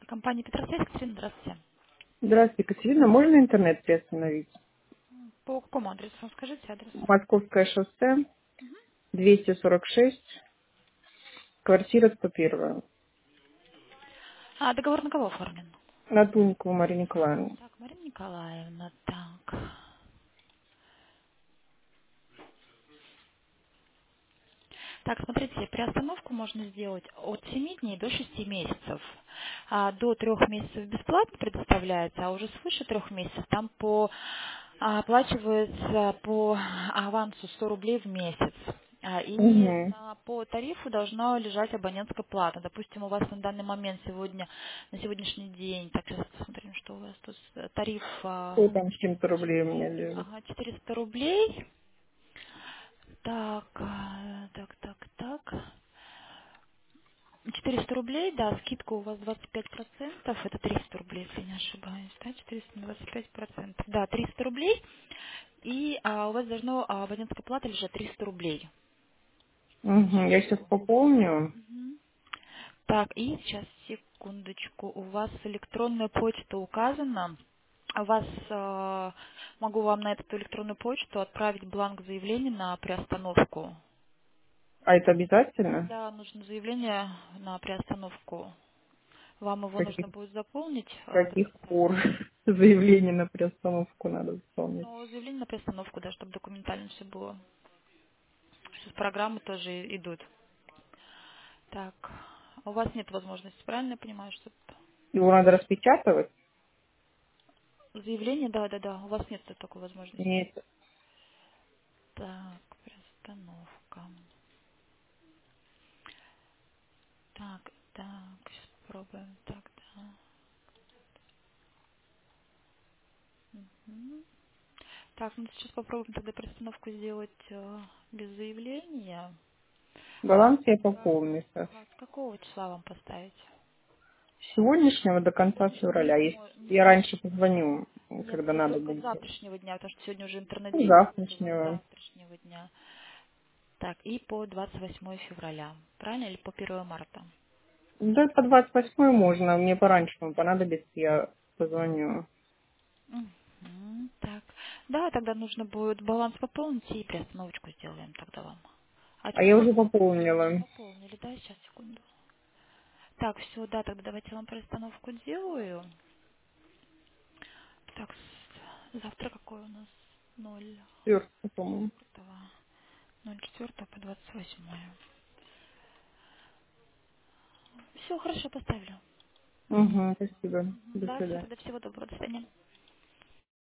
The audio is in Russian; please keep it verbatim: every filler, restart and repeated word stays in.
Компания Петросвязь, Катерина, здравствуйте. Здравствуйте, Екатерина. Можно интернет приостановить? По какому адресу? Скажите адрес. Московское шоссе, двести сорок шесть, квартира сто один. А, договор на кого оформлен? На Тунькову Марию Николаевну. Так, Марина Николаевна, так. Так, смотрите, приостановку можно сделать от семи дней до шести месяцев. А, до трех месяцев бесплатно предоставляется, а уже свыше трех месяцев там по, а, оплачивается по авансу сто рублей в месяц. А, И Угу. на- по тарифу должна лежать абонентская плата. Допустим, у вас на данный момент сегодня, на сегодняшний день, так, сейчас посмотрим, что у вас тут, э, тариф а, Что там с чем-то рублей у меня четыре, лежит? ага, четыреста рублей. Так, а, так, так, так. четыреста рублей, да, скидка у вас двадцать пять процентов, это триста рублей, если не ошибаюсь, да, четыреста на двадцать пять процентов, да, триста рублей, и а, у вас должно а, абонентская плата лежать триста рублей. Угу. Я сейчас пополню. Мгм. Так, и сейчас, секундочку, у вас электронная почта указана, у вас, а, могу вам на эту электронную почту отправить бланк заявления на приостановку. А это обязательно? Да, нужно заявление на приостановку. Вам С его каких, нужно будет заполнить, с а, каких предоставить. пор заявление на приостановку надо заполнить? Ну, заявление на приостановку, да, чтобы документально все было. Сейчас программы тоже и- идут. Так, у вас нет возможности, правильно я понимаю, что Его надо распечатывать? заявление, да, да, да, у вас нет такой возможности. Нет. Так, приостановка. Так, так, сейчас попробуем. Так, да. Мгм. Так, ну сейчас попробуем тогда приостановку сделать э, без заявления. А, Баланс я как, пополню сейчас. а с какого числа вам поставить? С сегодняшнего до конца Сегодняшний февраля. не, Если мо- не я может. раньше позвоню, Нет, когда нет, надо только с будет. завтрашнего дня, потому что сегодня уже С интернет-день, только с завтрашнего. завтрашнего дня. Так, и по двадцать восьмое февраля, правильно, или по первое марта? Да, по двадцать восьмое можно. Мне пораньше вам понадобится, я позвоню. Мгм, так, да, тогда нужно будет баланс пополнить и приостановочку сделаем тогда вам. А А я число уже вы пополнила. пополнили, да, сейчас, секунду. Так, все, да, тогда давайте я вам приостановку делаю. Так, с- завтра какой у нас? Ноль Четвертое, по-моему. четвертого. Ноль четвертого по двадцать восьмое. Все, хорошо, поставлю. Угу, спасибо. Мгм, До да, все, свидания. тогда всего доброго, до свидания.